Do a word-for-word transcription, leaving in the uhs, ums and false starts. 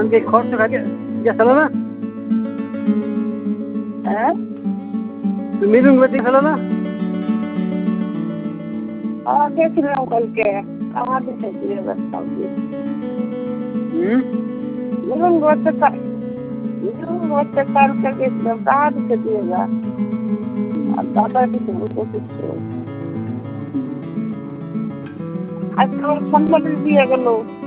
के खर्च खा के गया ना हैं? मिलूंग बच्चे चलो ना हाँ देख रहे हो कल के कहाँ दिखे दिए बच्चों की मिलूंग बच्चे का मिलूंग बच्चे कल के किस कहाँ दिखे दिएगा अब दादा की तो कोशिश करो आज तो फोन बदल दिया गलो